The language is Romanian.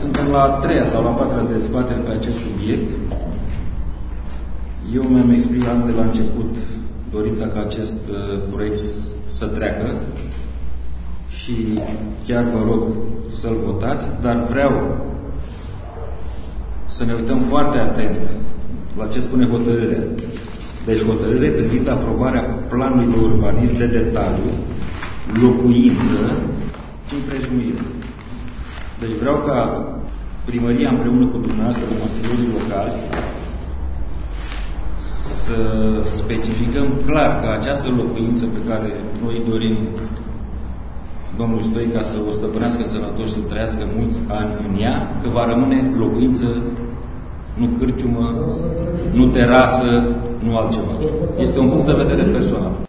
Suntem la a treia sau la a patra dezbatere pe acest subiect. Eu mi-am exprimat de la început dorința ca acest proiect să treacă și chiar vă rog să-l votați, dar vreau să ne uităm foarte atent la ce spune hotărârea. Deci hotărâre privind aprobarea planului de urbanism de detaliu, locuință și împrejmuire. Deci vreau ca primăria împreună cu dumneavoastră, cu consilierii locali, să specificăm clar că această locuință pe care noi dorim domnul Stoica să o stăpânească sănătos și să trăiască mulți ani în ea, că va rămâne locuință, nu cârciumă, nu terasă, nu altceva. Este un punct de vedere personal.